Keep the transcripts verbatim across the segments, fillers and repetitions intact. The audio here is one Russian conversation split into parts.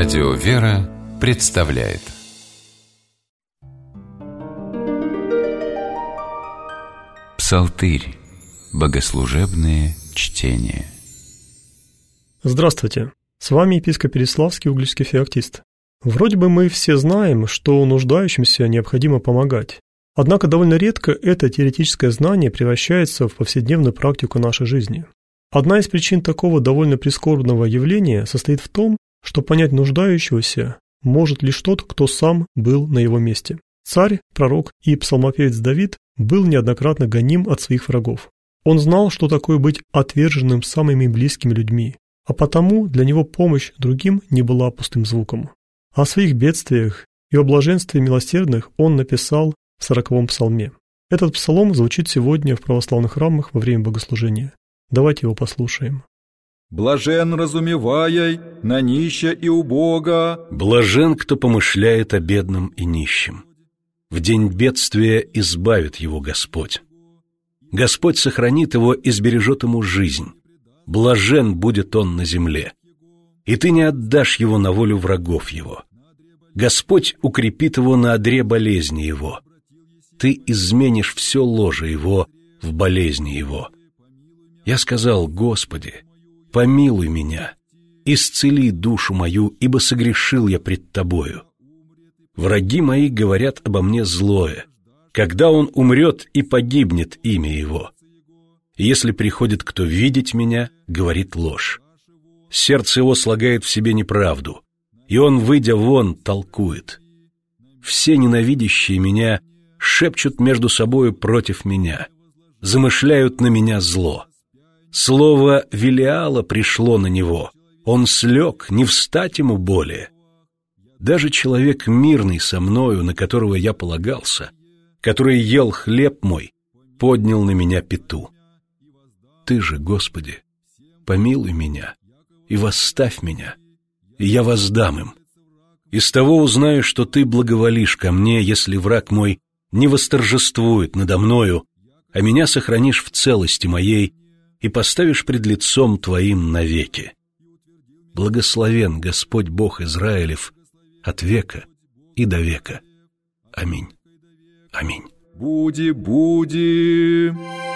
Радио «Вера» представляет Псалтырь. Богослужебные чтения. Здравствуйте, с вами епископ Переславский, Угличский феоктист. Вроде бы мы все знаем, что нуждающимся необходимо помогать. Однако довольно редко это теоретическое знание превращается в повседневную практику нашей жизни. Одна из причин такого довольно прискорбного явления состоит в том, что понять нуждающегося может лишь тот, кто сам был на его месте. Царь, пророк и псалмопевец Давид был неоднократно гоним от своих врагов. Он знал, что такое быть отверженным самыми близкими людьми, а потому для него помощь другим не была пустым звуком. О своих бедствиях и о блаженстве милосердных он написал в сороковом псалме. Этот псалом звучит сегодня в православных храмах во время богослужения. Давайте его послушаем. «Блажен разумевай на нище и убога». Блажен, кто помышляет о бедном и нищем. В день бедствия избавит его Господь. Господь сохранит его и сбережет ему жизнь. Блажен будет он на земле. И ты не отдашь его на волю врагов его. Господь укрепит его на одре болезни его. Ты изменишь все ложе его в болезни его. Я сказал: Господи, помилуй меня, исцели душу мою, ибо согрешил я пред Тобою. Враги мои говорят обо мне злое, когда он умрет и погибнет имя его. Если приходит кто видеть меня, говорит ложь. Сердце его слагает в себе неправду, и он, выйдя вон, толкует. Все ненавидящие меня шепчут между собою против меня, замышляют на меня зло. Слово Велиала пришло на него, он слег, не встать ему более. Даже человек мирный со мною, на которого я полагался, который ел хлеб мой, поднял на меня пяту. Ты же, Господи, помилуй меня и восставь меня, и я воздам им. Из того узнаю, что Ты благоволишь ко мне, если враг мой не восторжествует надо мною, а меня сохранишь в целости моей и поставишь пред лицом Твоим навеки. Благословен Господь Бог Израилев от века и до века. Аминь. Аминь. Буди, буди.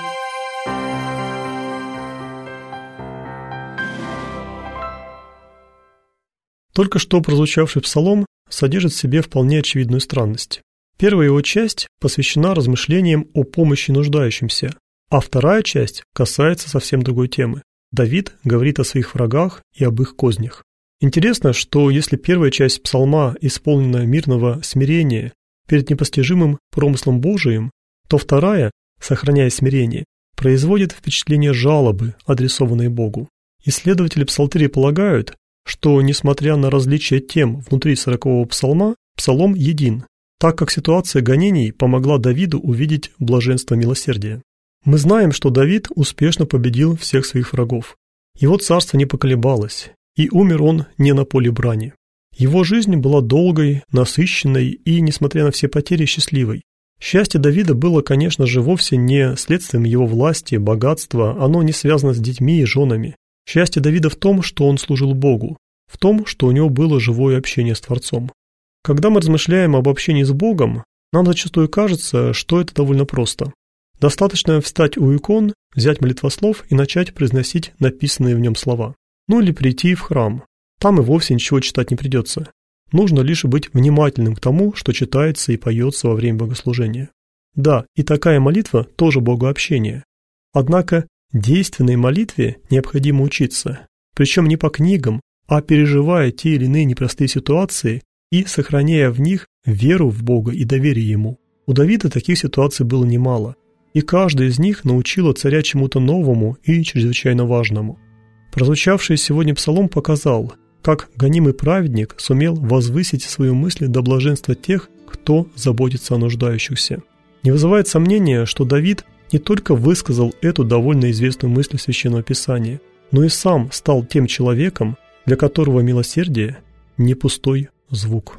Только что прозвучавший псалом содержит в себе вполне очевидную странность. Первая его часть посвящена размышлениям о помощи нуждающимся, а вторая часть касается совсем другой темы. Давид говорит о своих врагах и об их кознях. Интересно, что если первая часть псалма исполнена мирного смирения перед непостижимым промыслом Божиим, то вторая, сохраняя смирение, производит впечатление жалобы, адресованной Богу. Исследователи псалтыря полагают, что, несмотря на различия тем внутри сорокового псалма, псалом един, так как ситуация гонений помогла Давиду увидеть блаженство милосердия. Мы знаем, что Давид успешно победил всех своих врагов. Его царство не поколебалось, и умер он не на поле брани. Его жизнь была долгой, насыщенной и, несмотря на все потери, счастливой. Счастье Давида было, конечно же, вовсе не следствием его власти, богатства, оно не связано с детьми и женами. Счастье Давида в том, что он служил Богу, в том, что у него было живое общение с Творцом. Когда мы размышляем об общении с Богом, нам зачастую кажется, что это довольно просто. Достаточно встать у икон, взять молитвослов и начать произносить написанные в нем слова. Ну или прийти в храм. Там и вовсе ничего читать не придется. Нужно лишь быть внимательным к тому, что читается и поется во время богослужения. Да, и такая молитва тоже богообщение. Однако действенной молитве необходимо учиться, причем не по книгам, а переживая те или иные непростые ситуации и сохраняя в них веру в Бога и доверие Ему. У Давида таких ситуаций было немало, и каждая из них научила царя чему-то новому и чрезвычайно важному. Прозвучавший сегодня псалом показал, как гонимый праведник сумел возвысить свои мысли до блаженства тех, кто заботится о нуждающихся. Не вызывает сомнения, что Давид не только высказал эту довольно известную мысль Священного Писания, но и сам стал тем человеком, для которого милосердие не пустой звук.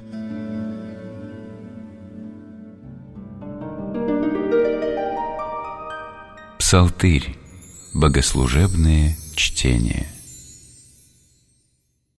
Псалтырь. Богослужебные чтения.